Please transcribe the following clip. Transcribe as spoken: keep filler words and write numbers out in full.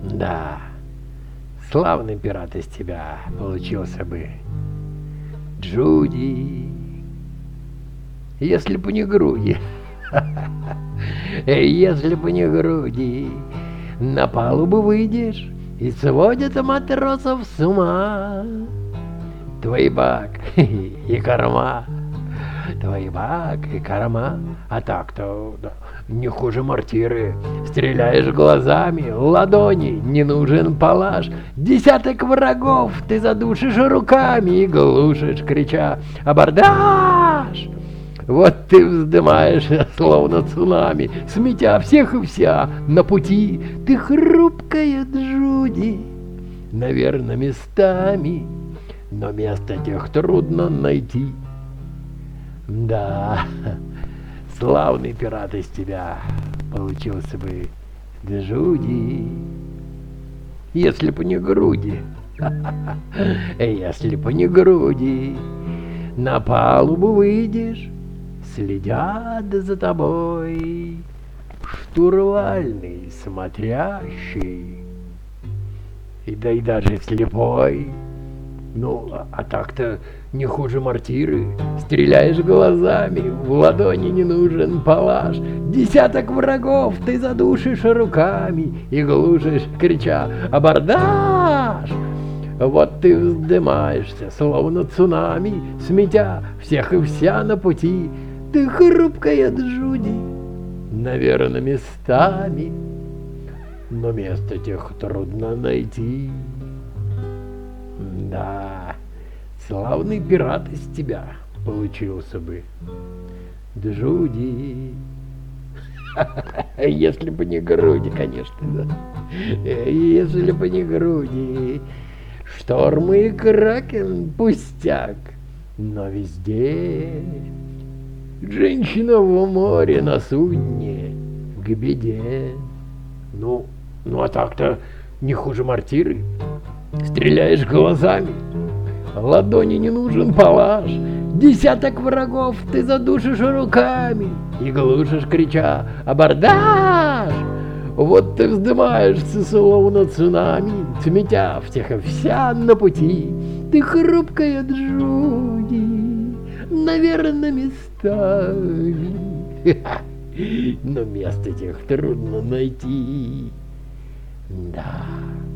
Да, славный пират из тебя получился бы, Джуди, если бы не груди. Если бы не груди, на палубу выйдешь и сводят матросов с ума. Твой бак и корма, твой бак и корма, а так-то да, не хуже мортиры. Стреляешь глазами, ладони, не нужен палаш. Десяток врагов ты задушишь руками и глушишь, крича «Абордаж!». Вот ты вздымаешься, словно цунами, сметя всех и вся на пути. Ты хрупкая, Джуди, наверно, местами, но место тех трудно найти. Да, славный пират из тебя получился бы, Джуди, если б не груди, если б не груди, на палубу выйдешь, следят за тобой, штурвальный смотрящий, и да и даже слепой. Ну, а, а так-то не хуже мортиры. Стреляешь глазами, в ладони не нужен палаш. Десяток врагов ты задушишь руками и глушишь, крича «Абордаж!». Вот ты вздымаешься, словно цунами, сметя всех и вся на пути. Ты хрупкая, Джуди, наверно, местами, но место тех трудно найти. Да, славный пират из тебя получился бы, Джуди. Если бы не груди, конечно, да. Если бы не груди. Штормы и кракен пустяк, но везде женщина в море на судне к беде. Ну, ну а так-то не хуже мортиры. Стреляешь глазами, ладони не нужен палаш. Десяток врагов ты задушишь руками и глушишь, крича «Абордаж!». Вот ты вздымаешься, словно цунами, сметя всех и вся на пути. Ты хрупкая, Джуди, наверно, местами, но место тех трудно найти. Да.